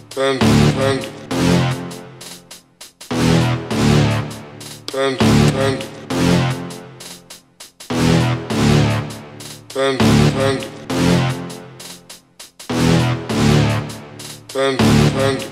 Panda, panda, panda, panda, panda, panda, panda, panda,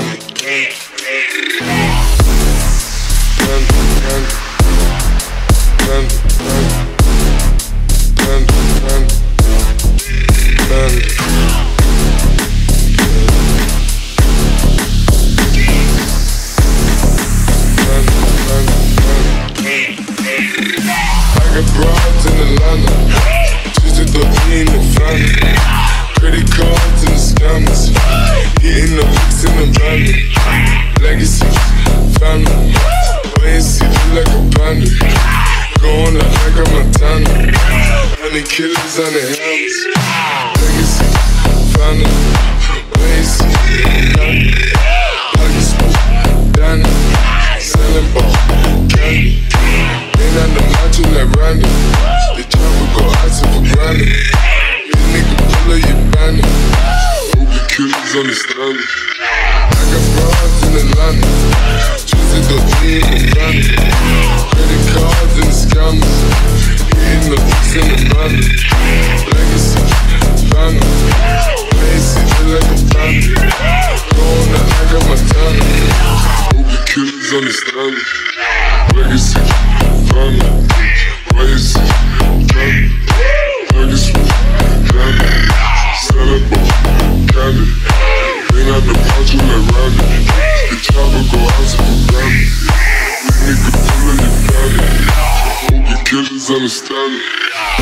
broads in Atlanta, she's a in the family. Credit cards in the scammers, hitting the licks in the van. Legacy, family, wait and see, feel like a panda. Going out like a Montana, honey killers on the helms. Legacy, family, wait and see, panda. Pocket smoke, Danny, selling ball, candy. Ain't on the macho like Randy. The chopper go out to for granted. This nigga pull up your bandit. Hope the killers understand it. I got broads in Atlanta, choosing the in the family. Credit cards in the scammers, hitting the licks in the van. Legacy, family, lazy, feel like a family. Going out like a Montana. Hope the killers understand it. Legacy, family, lazy, family, legacy, family, selling ball, candy. Ain't on the macho like Randy. The chopper go out to the granny. This nigga pull up your bandit. Hope the killers understand it.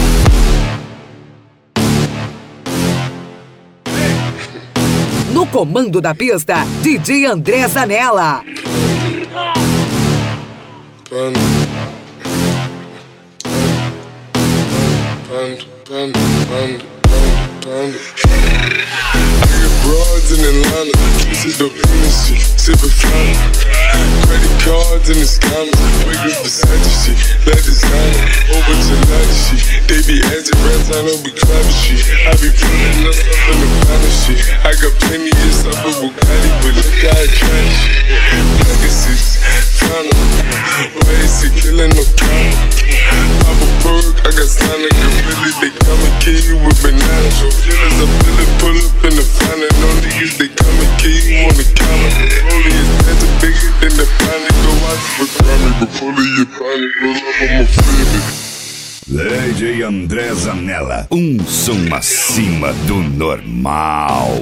No comando da pista, DJ André Zanella. Panda, panda, panda, panda, panda. I got broads in Atlanta, this is the industry, sippin' Fanta. Credit cards in the scammers, wake up Versace shit, let designer, over to Latin shit. They be asking rats, I don't be clapping shit. I be pulling up in the planet shit. I got plenty of stuff with Bugatti, but look how I try shit. Legacies, Fanta, lazy, killing no count. Pop a perk, I got sign like a Billy, they come and kill you with bananas. So killers, I feel it, pull up in the Fanta. No niggas, they come and kill you on the counter. Rollie is better, bigger than the planet. Go out to the Grammy, but pull up your planet, roll up on my favorite. DJ André Zanella, som acima do normal.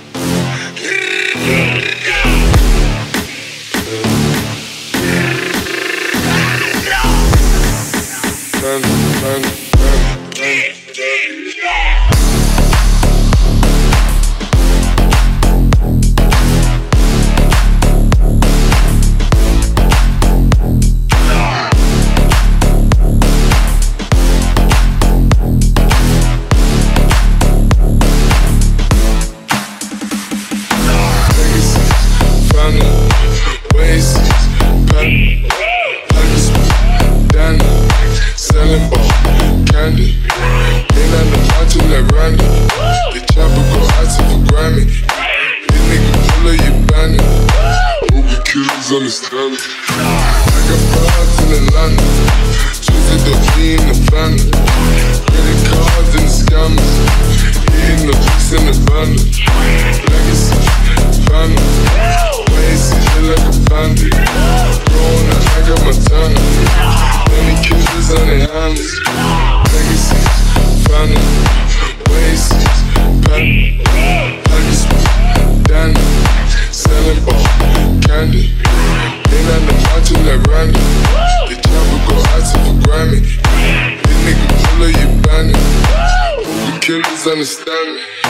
Selling ball, candy. Ain't on the macho like Randy. The chopper go out to the Grammy. This nigga pull up your bandit. Hope the killers understand it. I got broads in Atlanta, choosing the in the family. Credit cards in the scammers, hitting the licks in the van. Legacy, family, lazy, feel like a bandit. Growing out like a Montana. Many killers on their hands. Legacy, family, lazy, family, pocket smoke, Danny, selling ball, candy. Ain't on the macho like Randy. The chopper go out to the Grammy. This nigga pull up your bandit. Hope the killers understand me.